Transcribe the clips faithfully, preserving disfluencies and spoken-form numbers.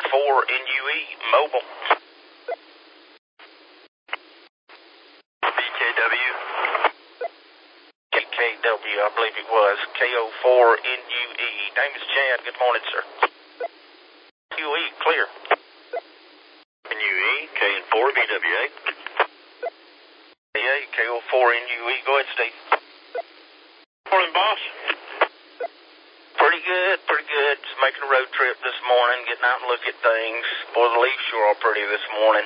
four N U E mobile. B K W. K K W, I believe it was. K O four N U E. Name is Chad. Good morning, sir. N U E, clear. N U E, K N four, B W A. Yeah, K O four N U E. Go ahead, Steve. Morning, boss. Pretty good, pretty good. Just making a road trip this morning, getting out and look at things. Boy, the leaves sure are pretty this morning.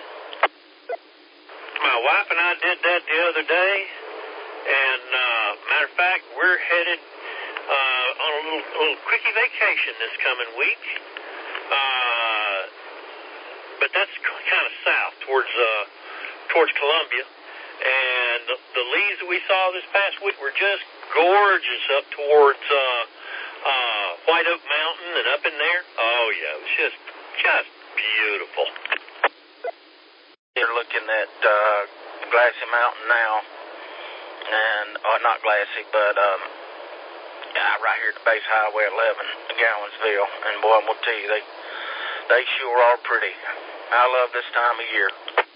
My wife and I did that the other day, and uh, matter of fact, we're headed uh, on a little, little quickie vacation this coming week. Uh, but that's kind of south towards uh, towards Columbia, and the, the leaves that we saw this past week were just gorgeous up towards uh, uh, White Oak Mountain and up in there. Oh yeah, it was just just beautiful. You're looking at uh, Glassy Mountain now, and uh, not Glassy, but um, yeah, right here at the base highway eleven, Gallonsville, and boy, I'm gonna tell you, they they sure are pretty. I love this time of year.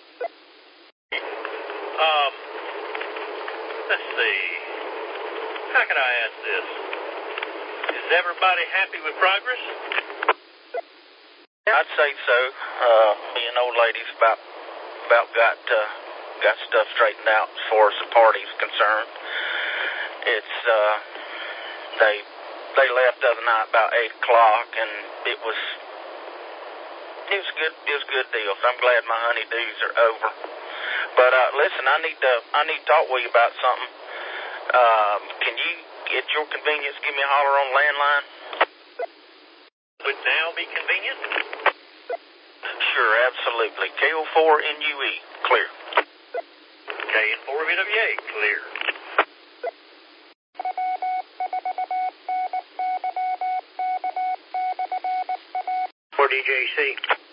Um, let's see. How can I ask this? Is everybody happy with progress? I'd say so. Uh, me and old lady's about about got uh, got stuff straightened out as far as the party's concerned. It's uh, they they left the other night about eight o'clock, and it was it was good it was a good deal. So I'm glad my honeydews are over. But uh, listen, I need to I need to talk with you about something. Um, can you, at your convenience, give me a holler on landline? Would now be convenient? Sure, absolutely. K O four N U E, clear. K N four B W A, clear. For D J C.